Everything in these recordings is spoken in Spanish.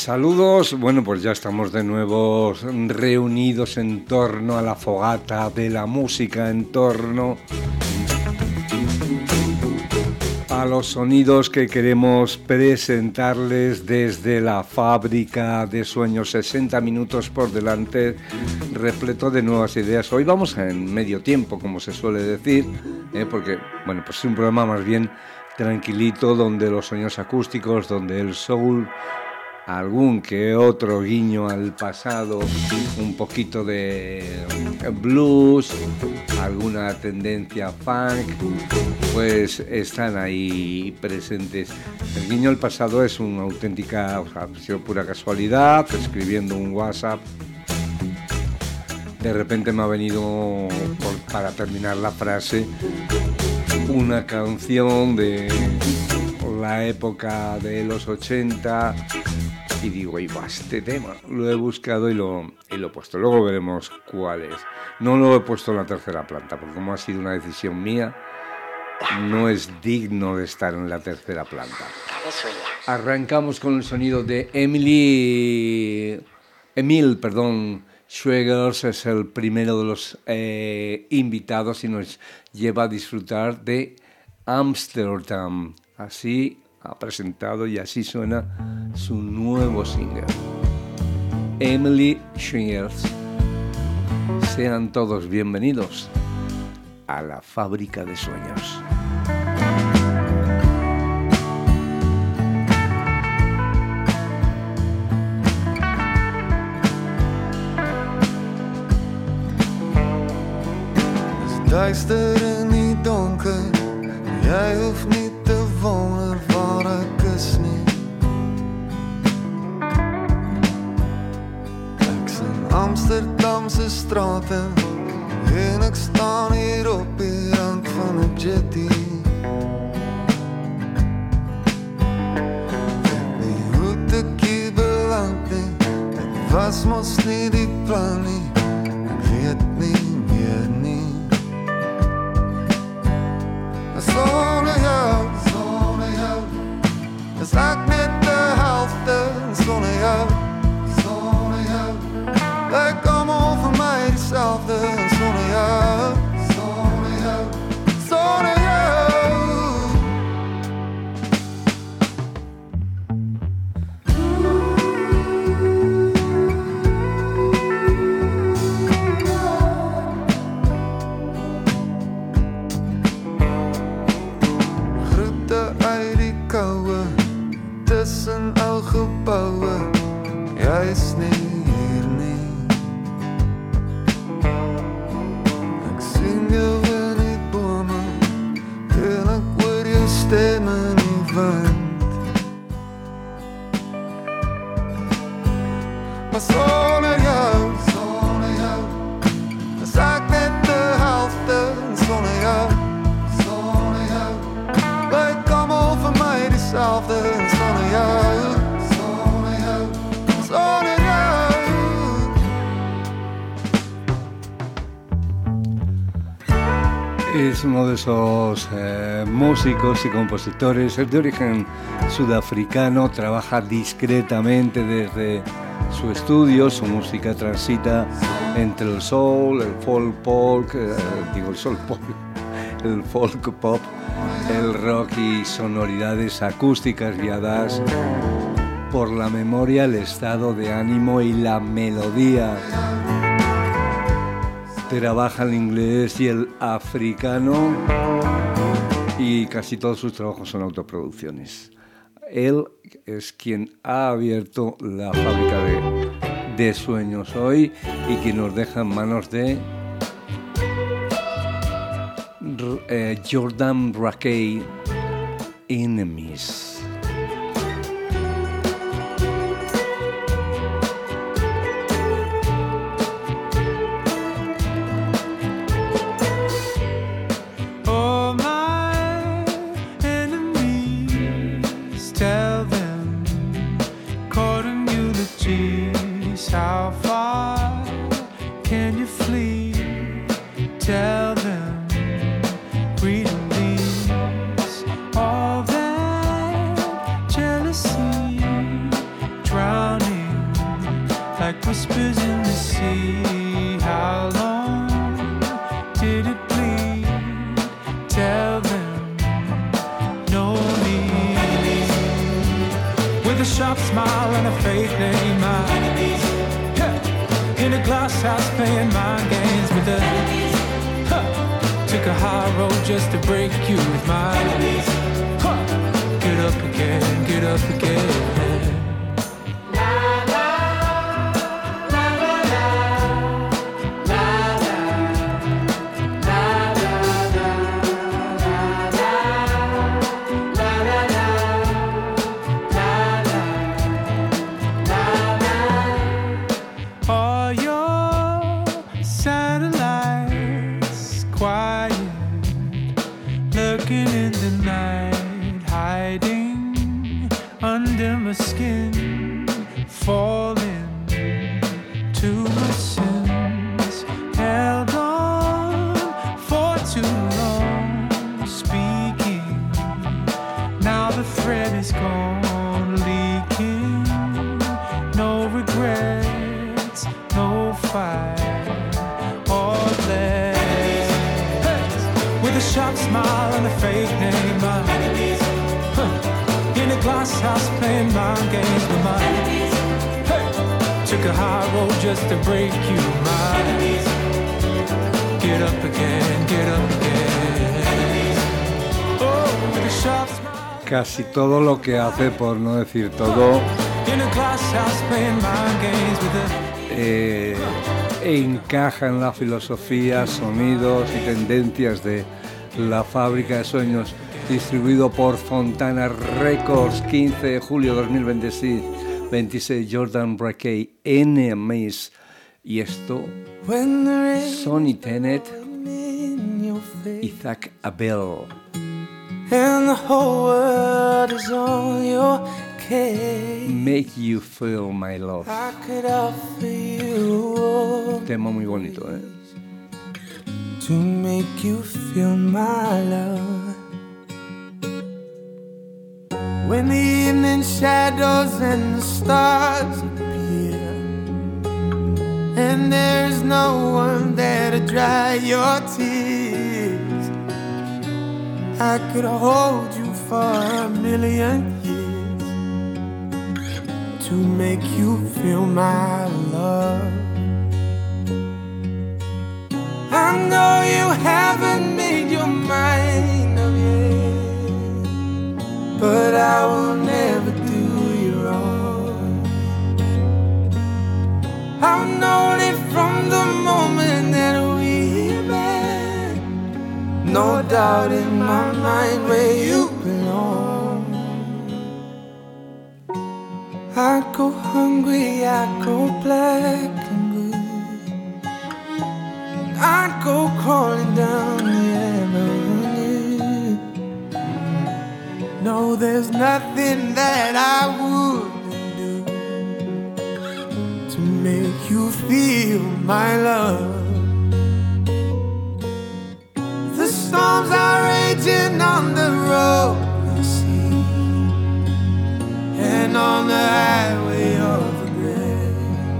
Saludos, bueno, pues ya estamos de nuevo reunidos en torno a la fogata de la música, en torno a los sonidos que queremos presentarles desde la fábrica de sueños. 60 minutos por delante, repleto de nuevas ideas. Hoy vamos en medio tiempo, como se suele decir, porque, bueno, pues es un programa más bien tranquilito, donde los sonidos acústicos, donde el soul, algún que otro guiño al pasado, un poquito de blues, alguna tendencia funk, pues están ahí presentes. El guiño al pasado es una auténtica, ha sido pura casualidad, escribiendo un WhatsApp. De repente me ha venido, para terminar la frase, una canción de la época de los 80 y digo, ahí va este tema. Lo he buscado y lo he puesto. Luego veremos cuál es. No lo he puesto en la tercera planta, porque como ha sido una decisión mía, no es digno de estar en la tercera planta. Arrancamos con el sonido de Emil Schwegers. Es el primero de los invitados y nos lleva a disfrutar de Amsterdam. Así ha presentado y así suena su nuevo single. Emily Schwegers. Sean todos bienvenidos a la fábrica de sueños. Duister en die donker, jy hoef nie te wonder waar ek is nie. Ek's in Amsterdamse strate en ek staan hier op die rand van 'n jetty. Weet nie hoe ek hier beland nie, dit was mos nie die plan nie, ek weet nie meer nie. Sonder jou, is ek net de helfte. Sonder jou, lyk almal vir my dieselfde. Sonder jou, sonder jou. Tussen ou geboue, jy is nie hier nie. Ek sien jou in die bome en ek hoor jou stem in die wind. Maar sonder jou, is ek net de helfte. Sonder jou, lyk almal vir my dieselfde. Es uno de esos músicos y compositores, es de origen sudafricano, trabaja discretamente desde su estudio, su música transita entre el soul, el folk pop, el folk pop, el rock y sonoridades acústicas guiadas por la memoria, el estado de ánimo y la melodía. Trabaja el inglés y el africano y casi todos sus trabajos son autoproducciones. Él es quien ha abierto la fábrica de sueños hoy y quien nos deja en manos de Jordan Rakei, Enemies. How far can you flee? Tell them freedom leaves all that jealousy, drown like whispers in the sea. How long did it bleed? Tell them no need. With a sharp smile and a fake name, in a glass house playing mind games with the took a high road just to break you with mine. Get up again, get up again. Skin falling to my sins, held on for too long, speaking. Now the thread is gone, leaking. No regrets, no fight or bless. With a sharp smile and a fake name, in a glass house playing mind games with my enemies. Hey! Took a high road just to break you, my enemies. Get up again, get up again. Oh, with a sharp smile. Casi todo lo que hace, por no decir todo, In a glass house playing mind games with the encaja en la filosofía, sonidos y tendencias de La Fábrica de Sueños, distribuido por Fontana Records, 15 de julio de 2026, Jordan Rakei, Enemies. Y esto, Sonny Tennant y Zach Abel. And the whole world is on your case. Make You Feel My Love. I could offer you Tema muy bonito, ¿eh? to make you feel my love. When the evening shadows and the stars appear, and there's no one there to dry your tears, I could hold you for a million years to make you feel my love. I know you haven't made your mind up yet, but I will never do you wrong. I've known it from the moment that we met. No doubt in my mind where you belong. I go hungry, I go black and blue. I go crawling down the avenue. No, there's nothing that I wouldn't do to make you feel my love. The storms are raging on the road, you see, and on the highway of regret.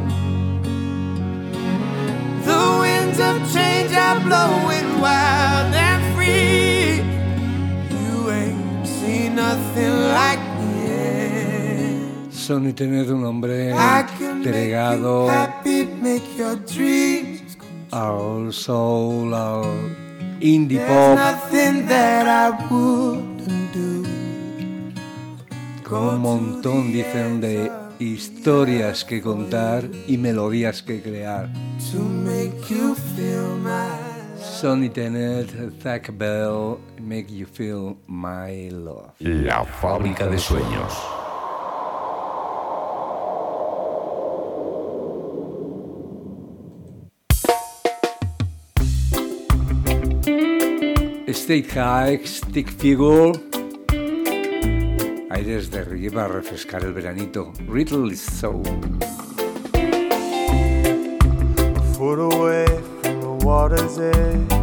The winds of change are blowing wild and free. You ain't seen nothing like me yet. Sonny Tennant, un hombre I can make you entregado happy, make your dreams come true. al soul, al indie There's pop, nothing that I wouldn't do. con un montón, dicen, de historias que contar y melodías que crear. To make you feel my Sonny Tennant, Zach Bell, Make You Feel My Love. La Fábrica de Sueños. State High, Stick Figure. Aires de reggae para refrescar el veranito. Riddle Soul. A foot away from the water's edge,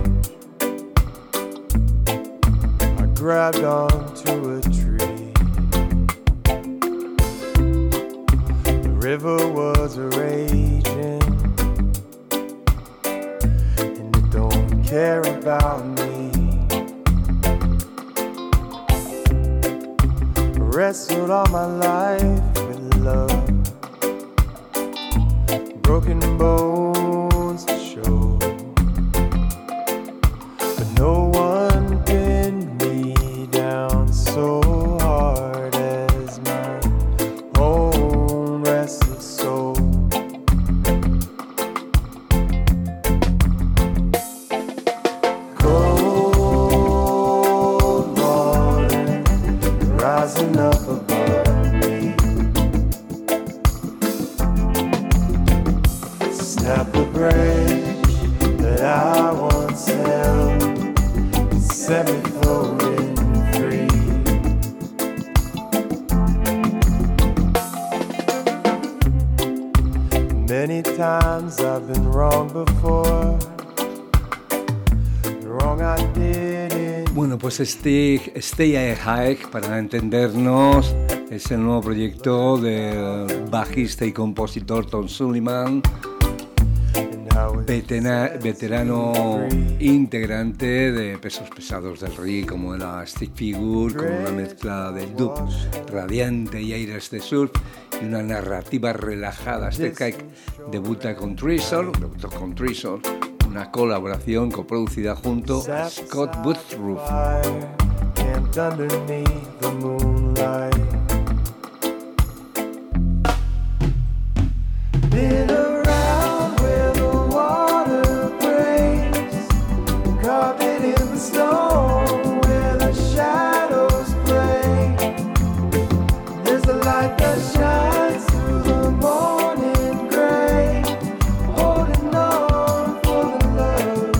I grabbed onto a tree. The river river was raging, and it don't care about me. Wrestled all my life with love, broken bones to show, but no one pinned me down so hard as my own restless soul. Cold water rising up above me, snap the branch that I once held, set me floating free. Many times I've been wrong before, the wrong I did it. Bueno, pues Stay High, para entendernos, es el nuevo proyecto del bajista y compositor Tom Sullivan, veterano integrante de pesos pesados del reggae como era Stick Figure, con una mezcla de dub radiante y aires de surf y una narrativa relajada. Stay High debutó con Treasure, una colaboración coproducida junto a Scott Woodruff. Camped underneath the moonlight. Been around where the water breaks, carved in the stone where the shadows play. There's a light that shines through the morning gray, holding on for the love.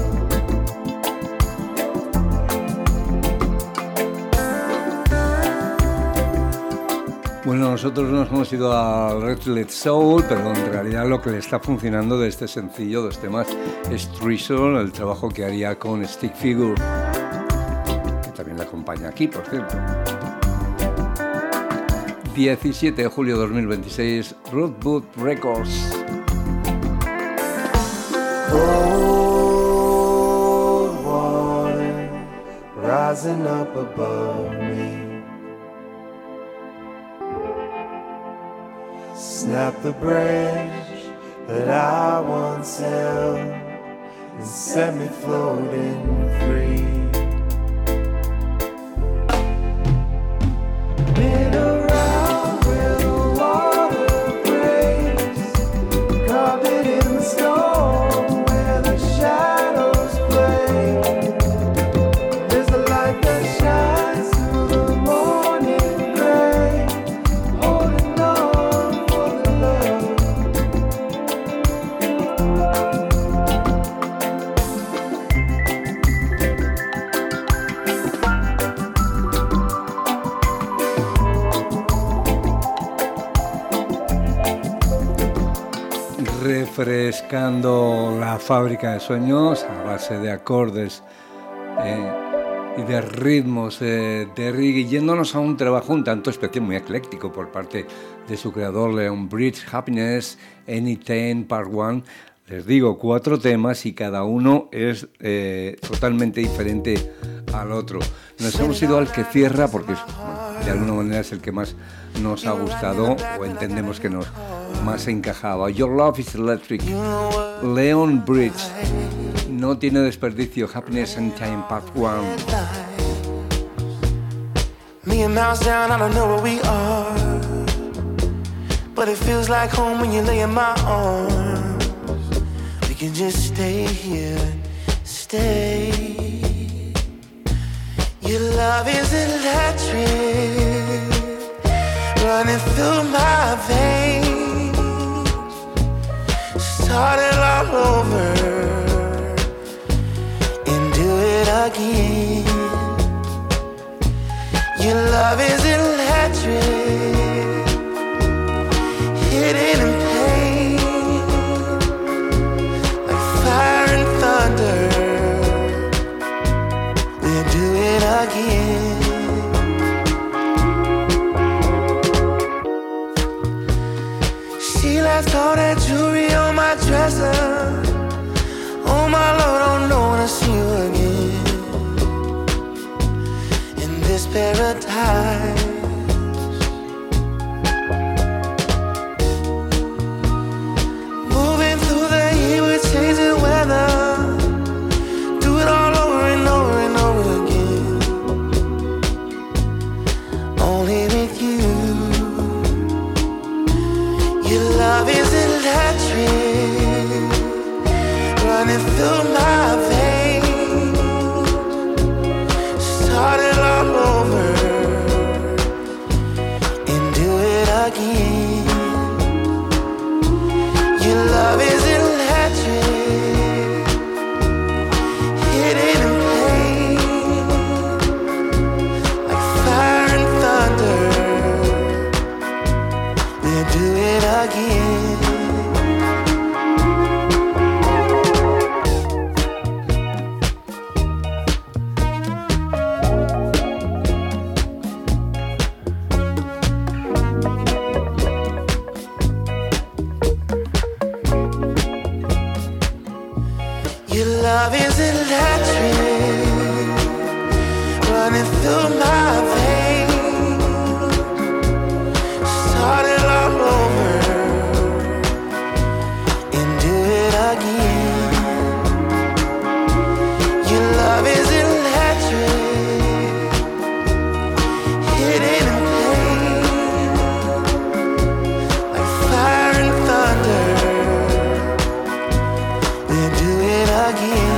Bueno, nosotros nos hemos ido al Red Let Soul, pero en realidad lo que le está funcionando de este sencillo, de este más, es Treasure, el trabajo que haría con Stick Figure, que también le acompaña aquí, por cierto. 17 de julio de 2026, Rootboot Records. Cold water rising up above me. Snap the branch that I once held and set me floating free. Been around where the water breaks, carved in the stone where the shadows play. There's a light that shines through the morning gray, holding on for the love. Refrescando la fábrica de sueños a base de acordes y de ritmos de reggae, yéndonos a un trabajo un tanto especial, muy ecléctico por parte de su creador Leon Bridge, Happiness Anytime Part 1. Les digo, 4 temas y cada uno es totalmente diferente al otro. Nos hemos ido al que cierra porque de alguna manera es el que más nos ha gustado o entendemos que nos más encajaba. Your Love is Electric, Leon Bridge, no tiene desperdicio. Happiness Anytime Part 1. Million miles down, I don't know where we are, but it feels like home when you lay in my arms. We can just stay here, stay. Your love is electric, running through my veins, start it all over and do it again. Your love is electric, hidden in pain, like fire and thunder. We'll do it again. She left all that jewelry on my dresser. Oh my Lord, I don't wanna see you again in this paradise. Moving through the heat with changing weather. Do it all over and over and over again. Only with you. Your love is electric, running through my veins. Start it all over and do it again. Your love is electric, hidden in pain, like fire and thunder. We'll do it again. Your love is electric, running through my veins. Start it all over and do it again. Your love is electric, hidden in pain, like fire and thunder. We'll do it again.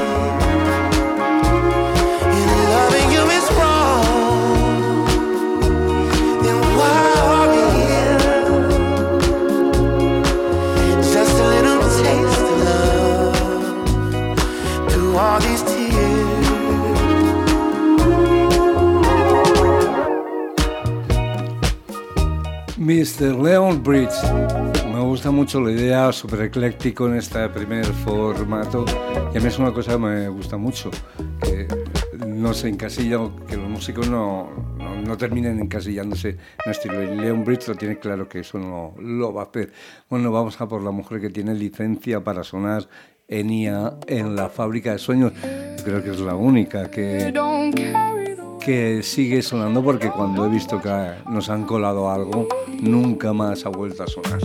If loving you is wrong, then why are we here? Just a little taste of love through all these tears. Mr. Leon Bridge. Me gusta mucho la idea, súper ecléctico en este primer formato. Y a mí es una cosa que me gusta mucho, que no se encasilla, que los músicos no terminen encasillándose en un estilo. Y Leon Bridge lo tiene claro que eso no lo va a hacer. Bueno, vamos a por la mujer que tiene licencia para sonar Enya en la Fábrica de Sueños. Yo creo que es la única que sigue sonando, porque cuando he visto que nos han colado algo, nunca más ha vuelto a sonar.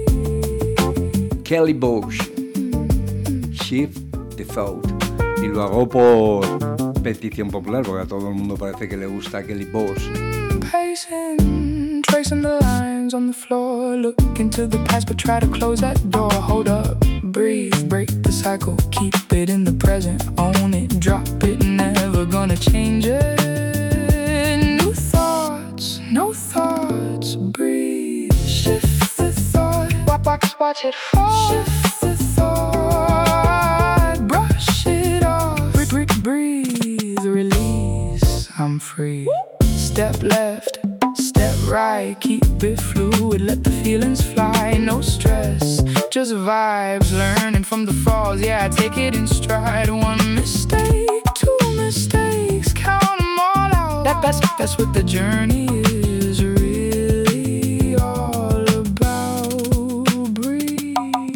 Kelly Bosch, Shift the Thought. Y lo hago por petición popular, porque a todo el mundo parece que le gusta Kelly Bosch. Pacing, tracing the lines on the floor, look into the past but try to close that door. Hold up, breathe, break the cycle, keep it in the present, own it, drop it, never gonna change it. New thoughts, no thoughts, breathe, shift the thought, watch it fall. Shift the thought, brush it off, breathe, release, I'm free. Step left, step right, keep it fluid, let the feelings fly, no stress, just vibes, learning from the falls, yeah, I take it in stride. One mistake, two mistakes, count them all out. That's what the journey is really all about. Breathe.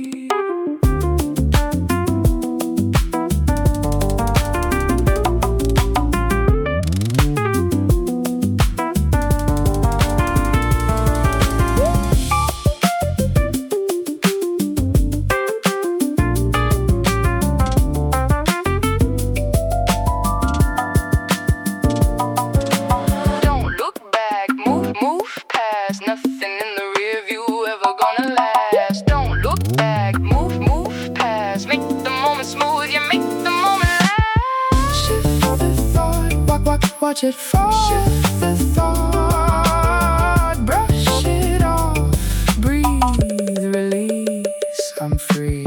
Watch it fall. Shift the thought, brush it off, breathe, release, I'm free.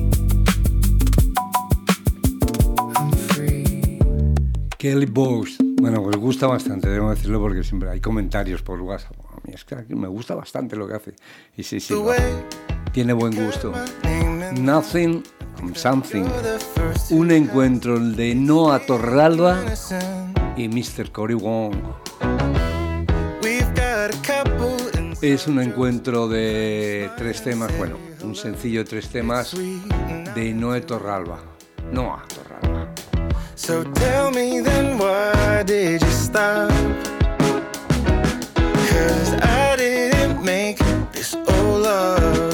Kelly Bosch, Bueno, pues gusta bastante, debo decirlo, porque siempre hay comentarios por WhatsApp. A mí es que me gusta bastante lo que hace. Y sí, tiene buen gusto. Nothing, Something. Un encuentro de Noah Torralba y Mr. Cory Wong. Es un encuentro de 3 temas, bueno, un sencillo de 3 temas de Noah Torralba. Noah Torralba. So tell me then, why did you stop? 'Cause I didn't make this all up.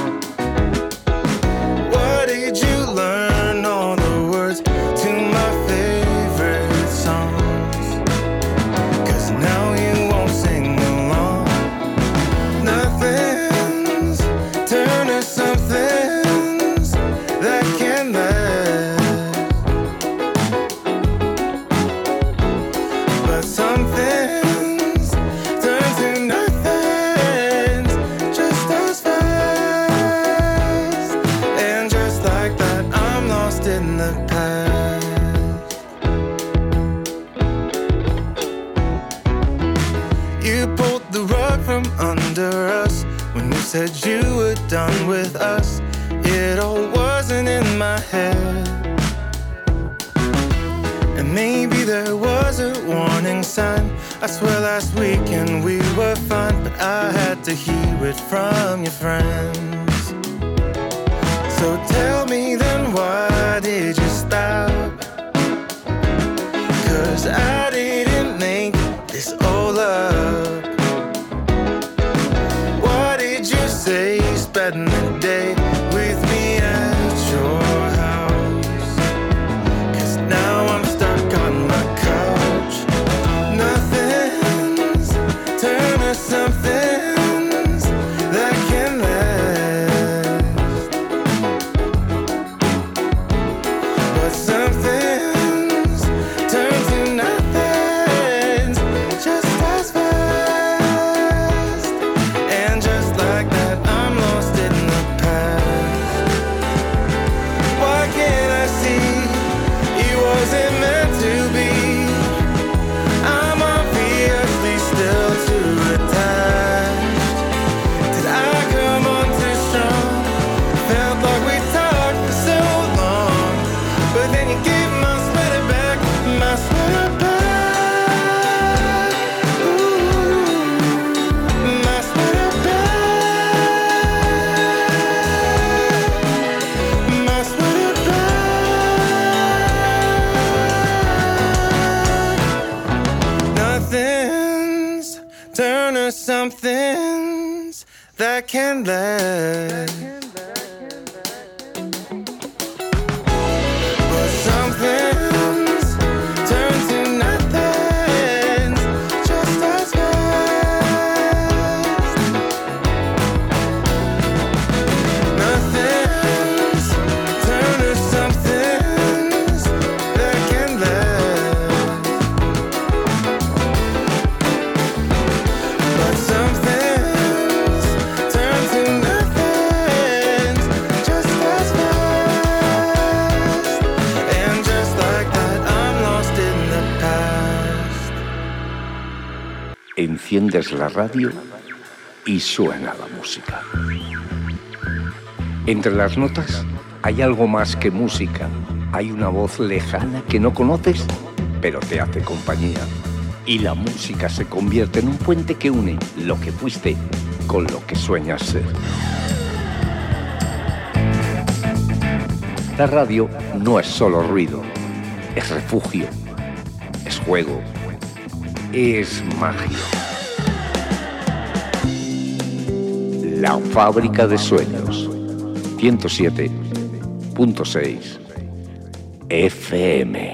What did you learn all the words to my favorite songs? 'Cause now you won't sing along. Nothing's turning something's that can last. Said you were done with us. It all wasn't in my head. And maybe there was a warning sign. I swear last weekend we were fine, but I had to hear it from your friends. So tell me then, why did you stop? 'Cause I didn't make this all up. Say spending the day with me at your house. 'Cause now I'm stuck on my couch. Nothing's turning something's that can last. But something's turned to nothing's just as fast. And just like that, something's that can last. But something's turned to nothing's just as fast. Nothing's turned to something's that can last. But something's turned to nothing's just as fast. And just like that, I'm lost in the past. Enciendes la radio y suena la música. Entre las notas hay algo más que música. Hay una voz lejana que no conoces, pero te hace compañía. Y la música se convierte en un puente que une lo que fuiste con lo que sueñas ser. La radio no es solo ruido, es refugio, es juego, es magia. La Fábrica de Sueños, 107.6 FM.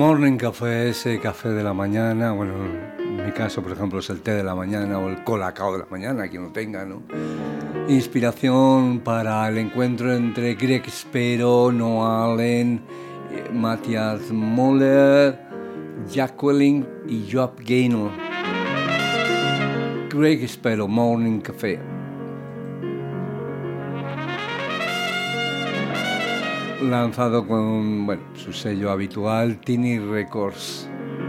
Morning café, ese café de la mañana, bueno, en mi caso, por ejemplo, es el té de la mañana o el colacao de la mañana, quien lo tenga, ¿no? Inspiración para el encuentro entre Greg Spero, Noah Allen, Matthias Moller, Jacqueline y Joab Gaynor. Greg Spero, Morning Café. Lanzado con, bueno, su sello habitual, Tiny Records.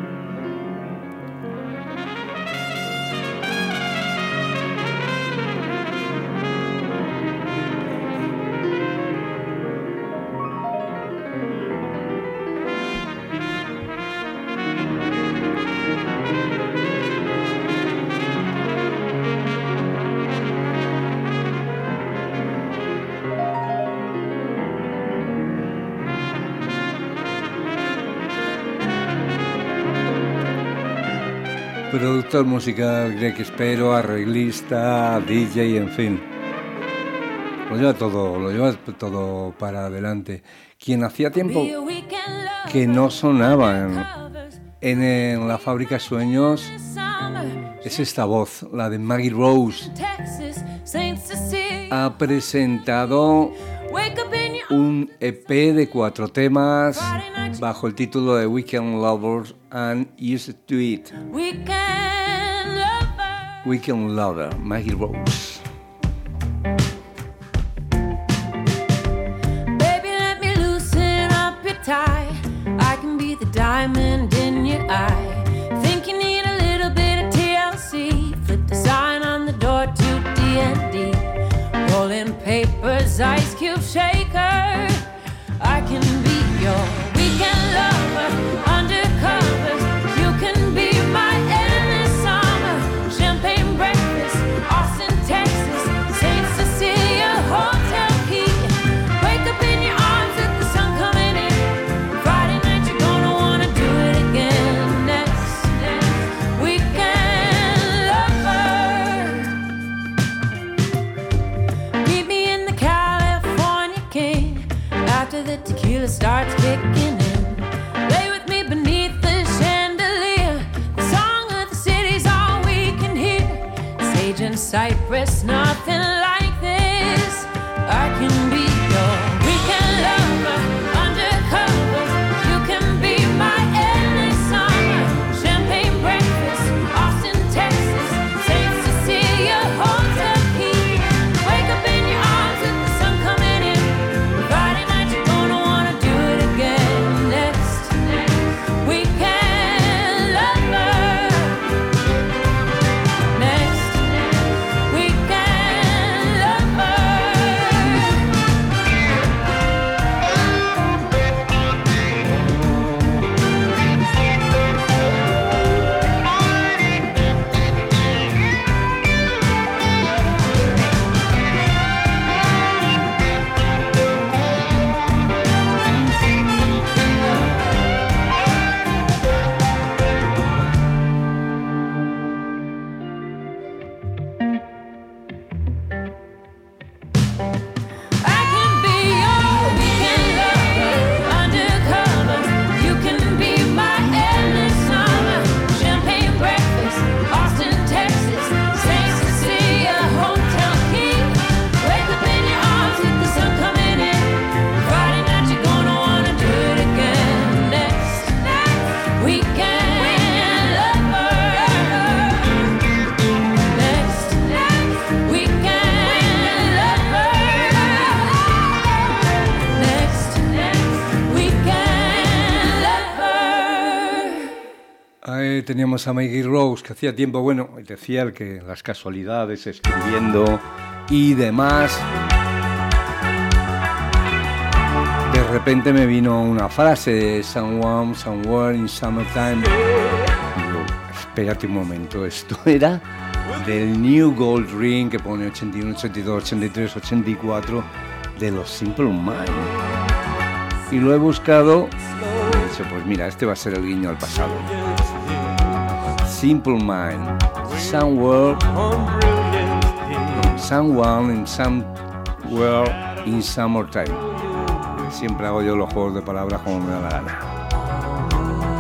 Productor musical Greg Spero, arreglista, DJ, en fin. Lo lleva todo para adelante. Quien hacía tiempo que no sonaban en la Fábrica de Sueños es esta voz, la de Maggie Rose. Ha presentado un EP de 4 temas bajo el título de Weekend Lovers and Used to It. Weekend Lover, Maggie Rose. Baby, let me loosen up your tie. I can be the diamond in your eye. Think you need a little bit of TLC. Flip the sign on the door to D&D. Rolling papers, ice cube shaker. I can be your weekend lover, undercover. You can be my endless summer. Champagne breakfast, Austin, Texas, St. Cecilia hotel key. Wake up in your arms with the sun coming in. Friday night you're gonna wanna do it again. Next weekend lover. Meet me in the California King. After the tequila starts kicking in, lay with me beneath the chandelier. The song of the city's all we can hear. Sage and cypress, nothing like this. I can be your weekend lover, undercover. You can be my endless summer. Champagne breakfast, Austin, Texas, St. Cecilia hotel key. Wake up in your arms with the sun coming in. Friday night you're gonna wanna do it again. Next weekend lover. Next weekend lover. I can be your weekend lover, undercover. You can be my endless summer. Champagne breakfast, Austin, Texas, St. Cecilia hotel key. Wake up in your arms with the sun coming in. Friday night you're gonna wanna do it again. Next weekend lover. Next weekend lover. Next weekend lover. Ahí teníamos a Maggie Rose, que hacía tiempo, bueno, decía el que las casualidades, escribiendo y demás. De repente me vino una frase, someone, somewhere in summertime. Digo, espérate un momento, esto era del New Gold Ring, que pone 81, 82, 83, 84, de los Simple Minds. Y lo he buscado y he dicho, pues mira, este va a ser el guiño al pasado. Simple Mind, somewhere, someone in somewhere in summertime. Siempre hago yo los juegos de palabras como me da la gana.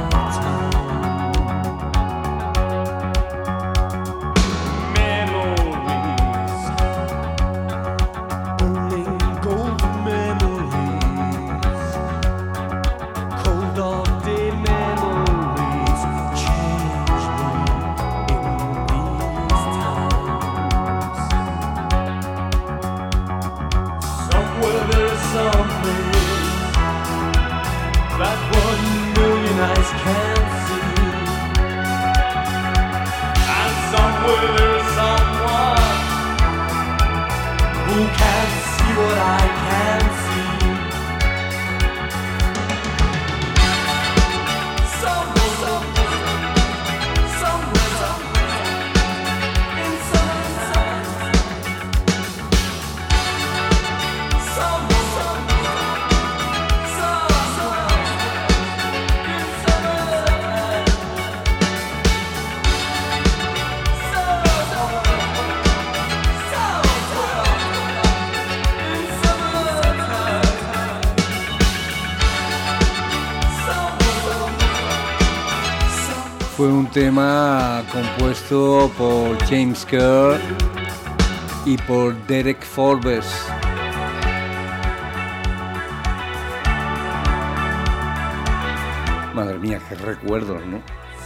Fue un tema compuesto por James Kerr y por Derek Forbes. Madre mía, qué recuerdos, ¿no?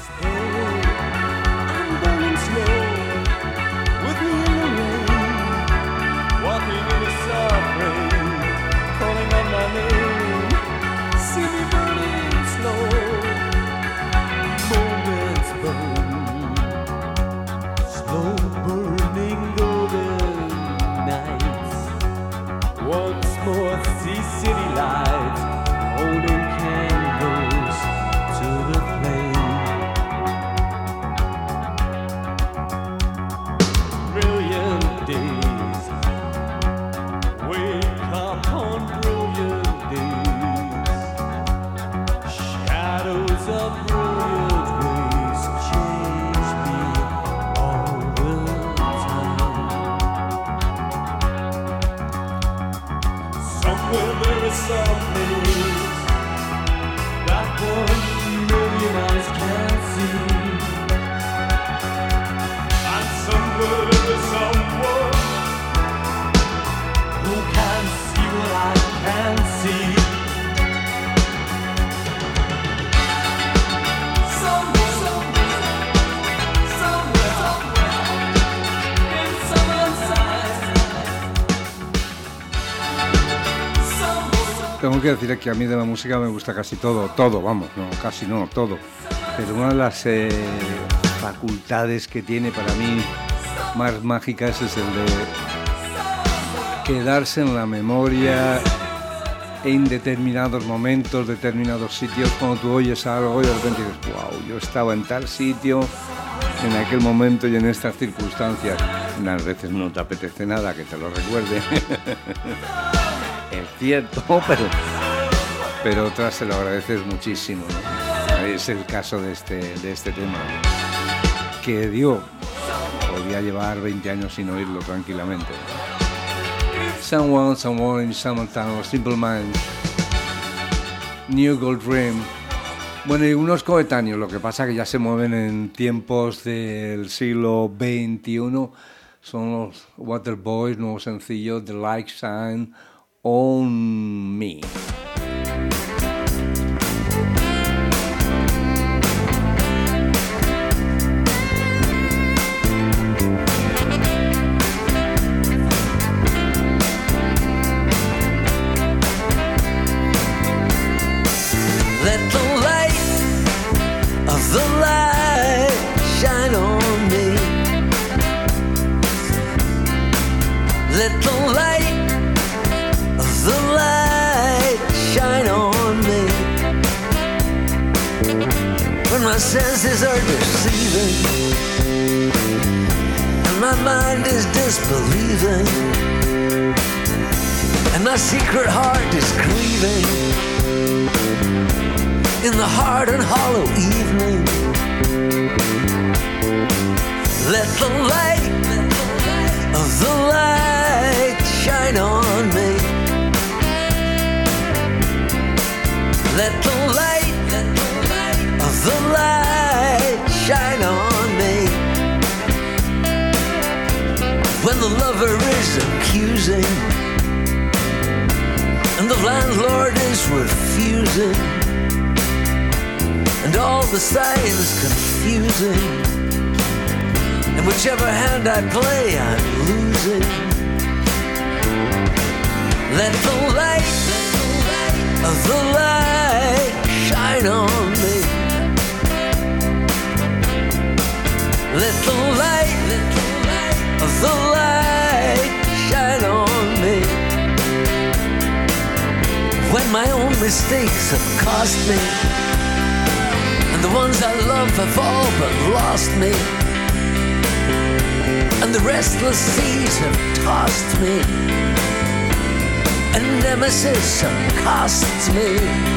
Tengo que decir que a mí de la música me gusta casi todo, vamos, no, casi no, todo. Pero una de las facultades que tiene para mí más mágicas es el de quedarse en la memoria en determinados momentos, determinados sitios, cuando tú oyes algo y de repente dices, wow, yo estaba en tal sitio, en aquel momento y en estas circunstancias. Unas veces no te apetece nada que te lo recuerde. Es cierto, pero otras se lo agradeces muchísimo, ¿no? Es el caso de este tema, que podía llevar 20 años sin oírlo tranquilamente. Someone in Summertown, Simple Minds, New Gold Dream. Bueno, y unos coetáneos, lo que pasa que ya se mueven en tiempos del siglo XXI, son los Waterboys, nuevo sencillo, The Like Sign on Me. Let the light of the light shine on me. Let the light of the light shine on me. When my senses are deceiving and my mind is disbelieving and my secret heart is grieving in the hard and hollow evening, let the light of the light shine on me. Let the light of the light shine on me. When the lover is accusing and the landlord is refusing and all the signs confusing, and whichever hand I play I'm losing, let the light of the light shine on me. Let the light shine on me. When my own mistakes have cost me, and the ones I love have all but lost me, and the restless seas have tossed me, and nemesis accosts me.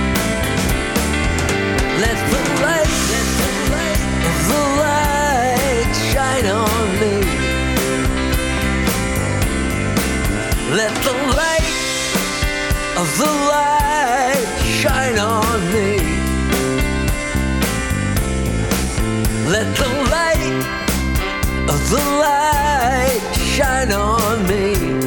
Let the light shine on me. Let the light shine on me. Let the light shine on me.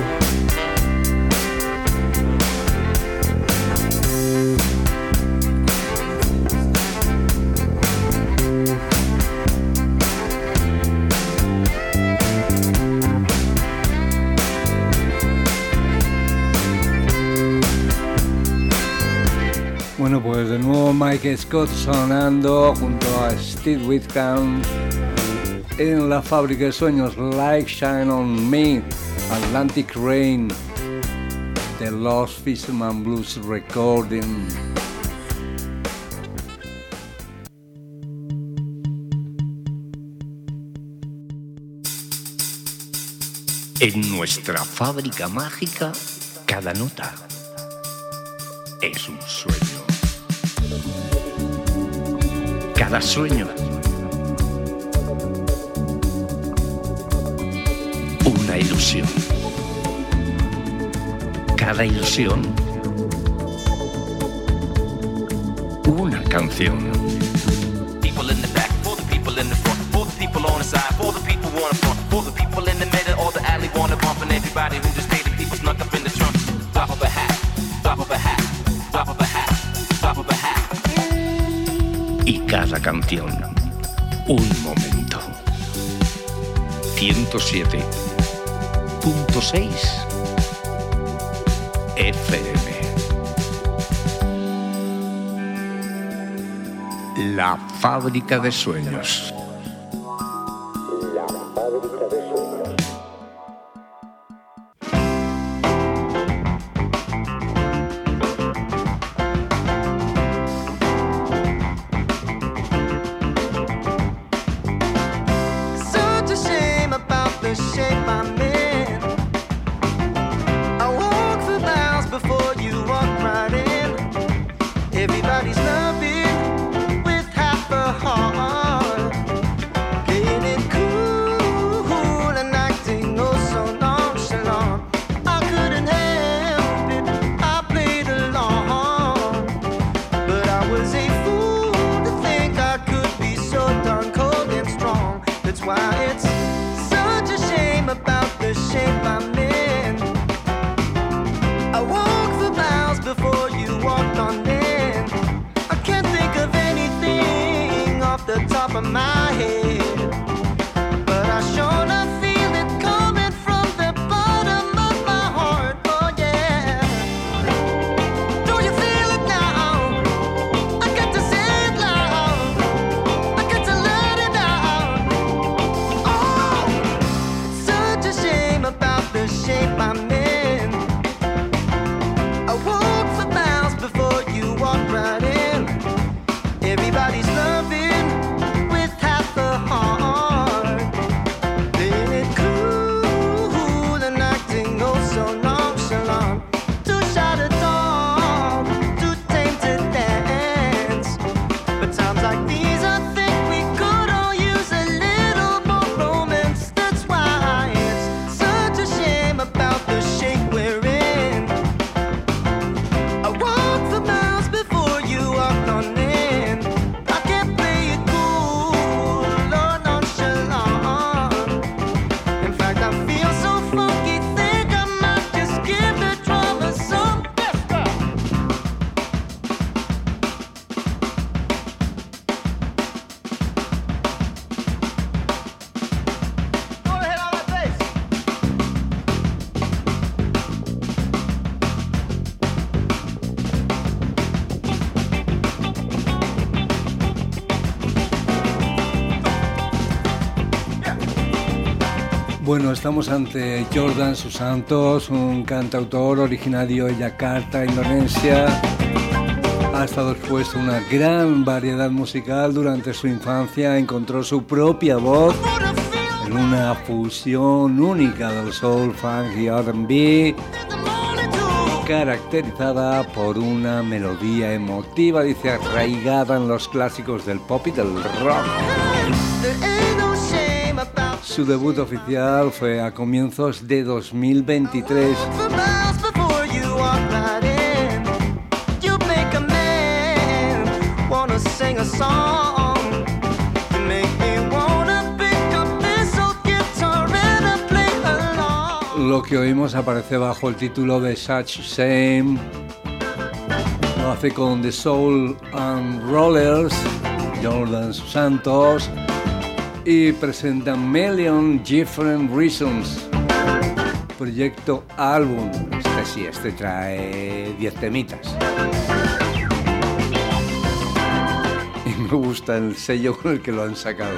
Bueno, pues de nuevo Mike Scott sonando junto a Steve Whitcomb en la fábrica de sueños. Light Shine on Me, Atlantic Rain, The Lost Fisherman Blues Recording. En nuestra fábrica mágica, cada nota es un sueño. Cada sueño, una ilusión. Cada ilusión, una canción. People in the back, for the people in the front, for the people on the side, for the people wanna front, for the people in the middle or the alley wanna bump, and everybody who just paid the people snuck up in the trunk. Drop of a hat, drop of a hat, drop of a hat, drop of a hat. Y cada canción, un momento. 107.6 FM. La fábrica de sueños. Everybody's loving with half a heart. Bueno, estamos ante Jordan Susantos, un cantautor originario de Yakarta, Indonesia. Ha estado expuesto a una gran variedad musical durante su infancia, encontró su propia voz en una fusión única del soul, funk y R&B, caracterizada por una melodía emotiva, dice, arraigada en los clásicos del pop y del rock. Su debut oficial fue a comienzos de 2023. Lo que oímos aparece bajo el título de Such Shame. Lo hace con The Soul and Rollers, Jordan Susantos, y presenta Million Different Reasons, proyecto álbum. Este trae 10 temitas. Y me gusta el sello con el que lo han sacado.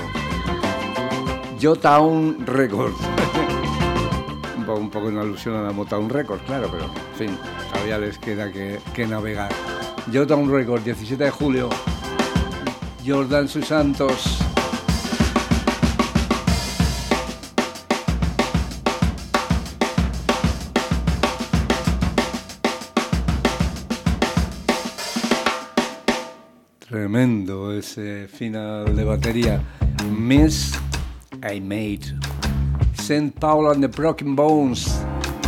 Motown Records. Un poco en alusión a la Motown Records, claro, pero en fin, todavía les queda que navegar. Motown Records, 17 de julio. Jordan Susantos. Tremendo ese final de batería. Miss I Made. St. Paul and the Broken Bones.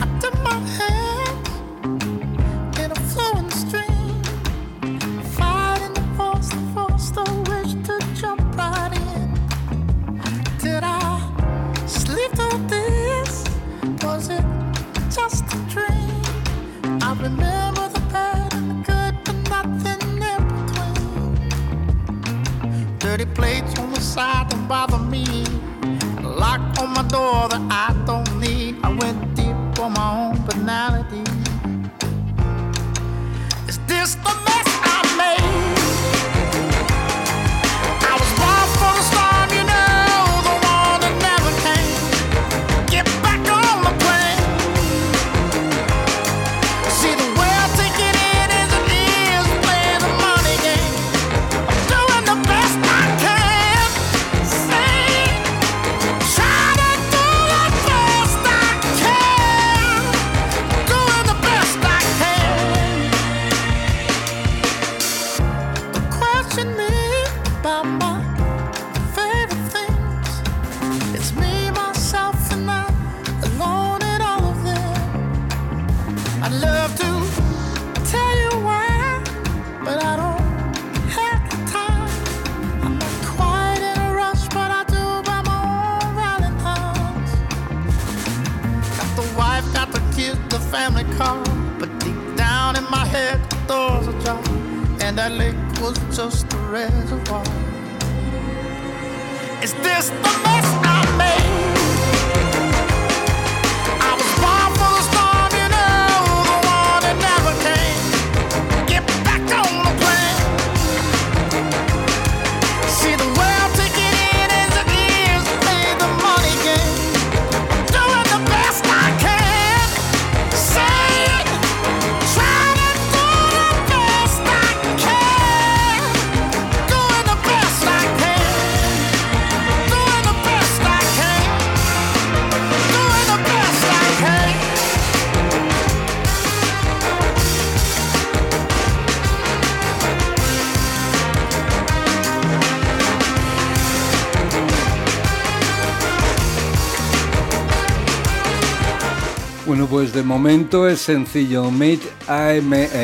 Bueno, pues de momento es sencillo, Miss I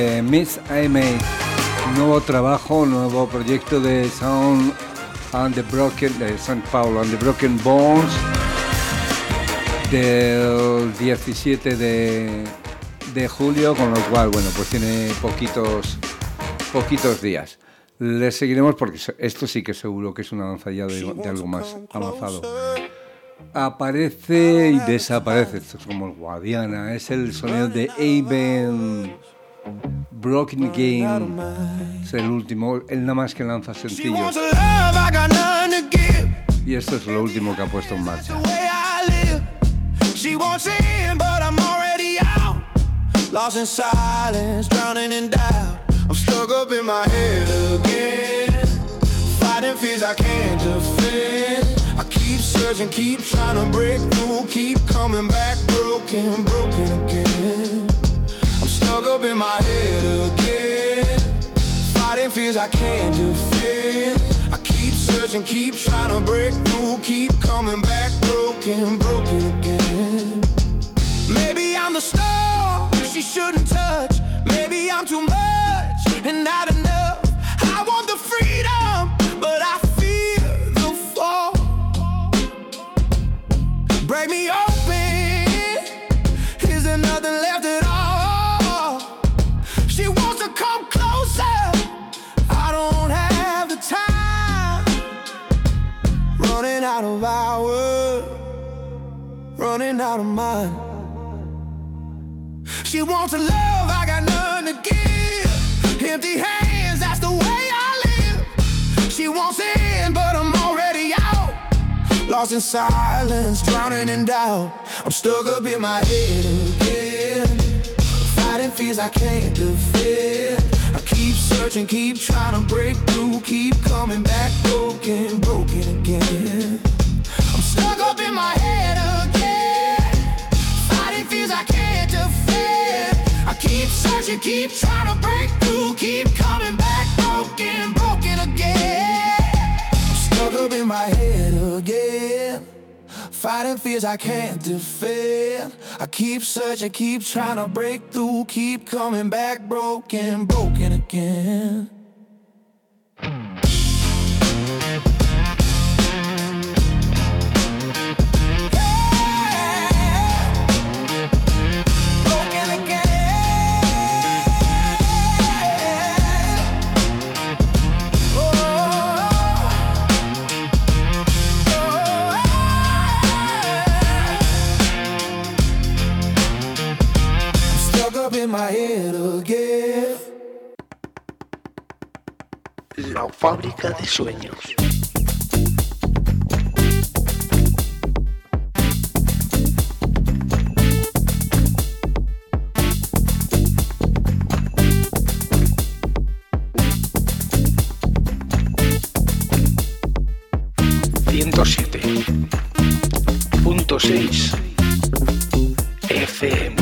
Made, nuevo trabajo, nuevo proyecto de St. Paul and the Broken Bones, del 17 de julio, con lo cual, bueno, pues tiene poquitos días. Les seguiremos porque esto sí que seguro que es una danza ya de algo más avanzado. Aparece y desaparece, esto es como el Guadiana, es el sonido de Aben Broken Game, es el último, él nada más que lanza sencillos. Y esto es lo último que ha puesto en marcha. She wants in, but I'm already out. Lost in silence, drowning in doubt. I'm stuck up in my head again, fighting fears I can't defend. I keep searching, keep trying to break through, keep coming back broken, broken again. I'm stuck up in my head again, fighting fears I can't defend. I keep searching, keep trying to break through, keep coming back broken, broken again. Maybe I'm the star she shouldn't touch. Maybe I'm too much and not enough. I want the freedom, but I fear the fall. Break me open, is there nothing left at all? She wants to come closer, I don't have the time. Running out of hours, running out of mine. She wants a love, I got none to give. Empty hands, that's the way I live. She wants in, but I'm already out. Lost in silence, drowning in doubt. I'm stuck up in my head again, fighting fears I can't defend. I keep searching, keep trying to break through, keep coming back broken, broken again. I'm stuck up in my head again, fighting fears I can't defend. I keep searching, keep trying to break through, keep coming back broken, broken again. I'm stuck up in my head again, fighting fears I can't defend. I keep searching, keep trying to break through, keep coming back broken, broken again. In my head again. La fábrica de sueños. .6 FM.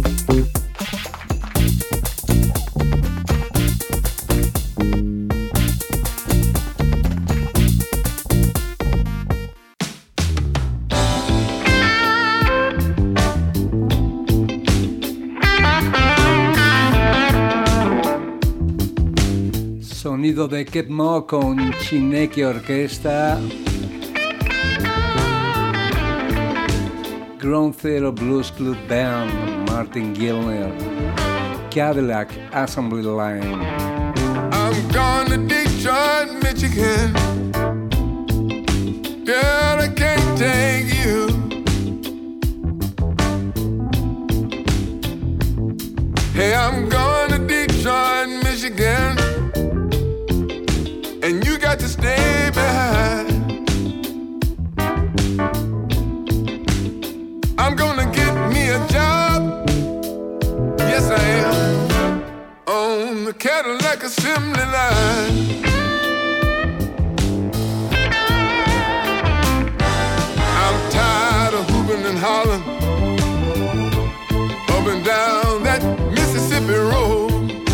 Sonido de Kid Mo con Chineke Orquesta. Ground Zero Blues Club Band, Martin Gilner. Cadillac Assembly Line. I'm gone to Detroit, Michigan. Girl, I can't take you. Hey, I'm going to Detroit, Michigan. And you got to stay behind. I'm gonna get me a job. Yes, I am. On the Cadillac assembly line. I'm tired of hooping and hollering up and down that Mississippi road.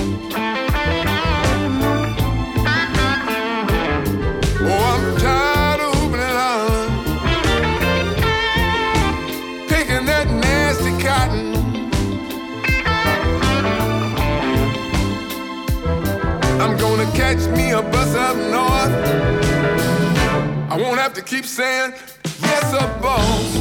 Oh, I'm tired of hooping and hollering, picking that nasty cotton. I'm gonna catch me a bus up north. I won't have to keep saying, yes, sir, boss.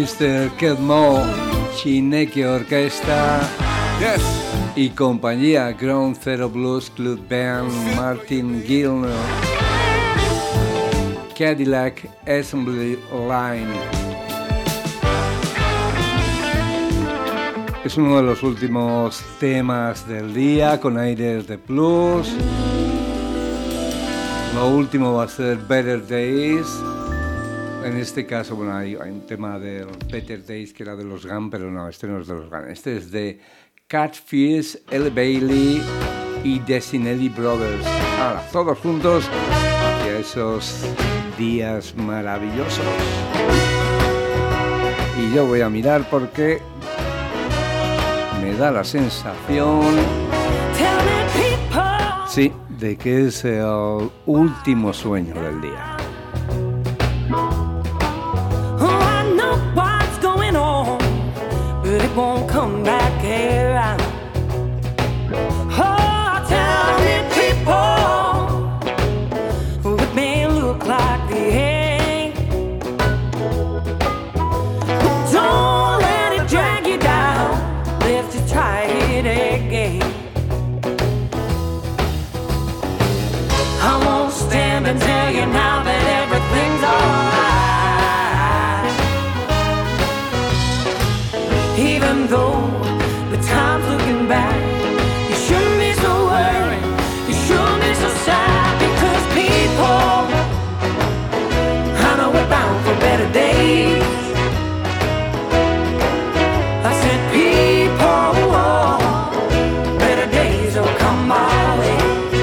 Mr. Kev Mo, Chineke Orquesta y compañía, Ground Zero Blues Club Band, Martin Gilner, Cadillac Assembly Line. Es uno de los últimos temas del día con aires de blues. Lo último va a ser Better Days. En este caso, bueno, hay un tema de Better Days que era de los Gun, pero no, este no es de los Gun. Este es de Catfish, L. Bailey y Desinelli Brothers. Ahora, todos juntos hacia esos días maravillosos. Y yo voy a mirar porque me da la sensación, sí, de que es el último sueño del día. But it won't come back around. Oh, tell me people, it may look like the end, but don't let it drag you down. Let's just try it again. I won't stand and tell you now that everything's alright. Even though the time's looking back, you shouldn't be so worried, you shouldn't be so sad, because people, I know we're bound for better days. I said people, better days will come my way.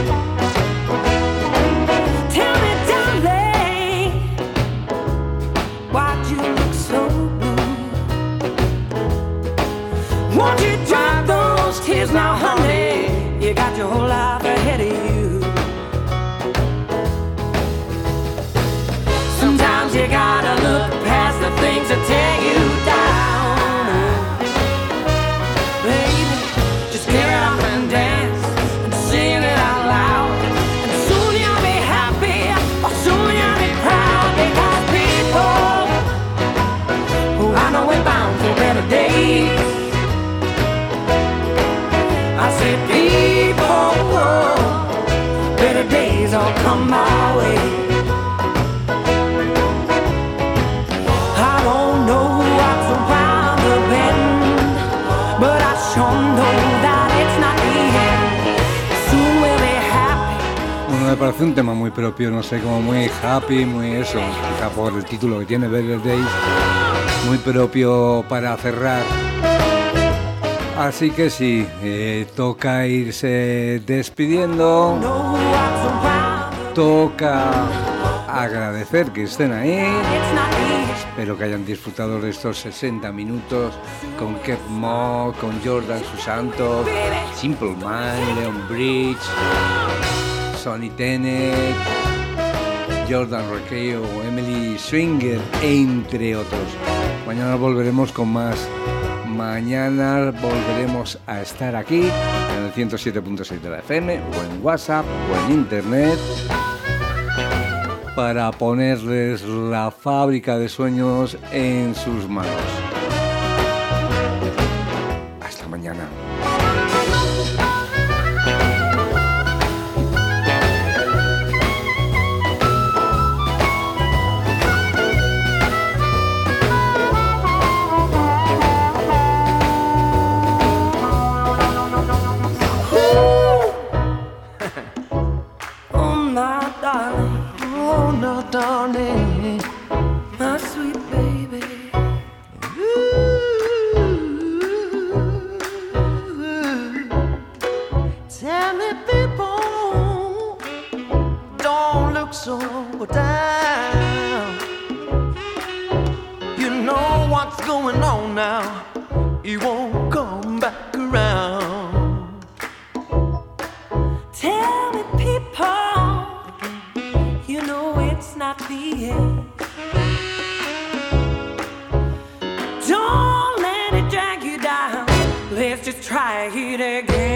Tell me, darling, why'd you look so blue? Won't you drop those tears now, honey? You got your whole life ahead of you. Sometimes you gotta look past the things that tear you down. Baby, just get up and dance and sing it out loud. And soon you'll be happy, or soon you'll be proud. Because people, I know we're bound for better days. I said people, better days will come my way. I don't know what's around the bend, but I sure know that it's not the end. Soon we'll be happy. Bueno, me parece un tema muy propio, no sé, como muy happy, muy eso, quizá por el título que tiene, Better Days, muy propio para cerrar. Así que sí, toca irse despidiendo, toca agradecer que estén ahí, espero que hayan disfrutado de estos 60 minutos con Kev Mo, con Jordan Susanto, Simple Mind, Leon Bridge, Sonny Tennant, Jordan Roqueo, Emily Swinger, entre otros. Mañana volveremos con más. Mañana volveremos a estar aquí en el 107.6 de la FM o en WhatsApp o en Internet para ponerles la fábrica de sueños en sus manos. Hasta mañana. Darling, my sweet baby. Tell me, people, don't look so down. You know what's going on now. You won't come back around. Tell me, people, you know it's not the end. Don't let it drag you down. Let's just try it again.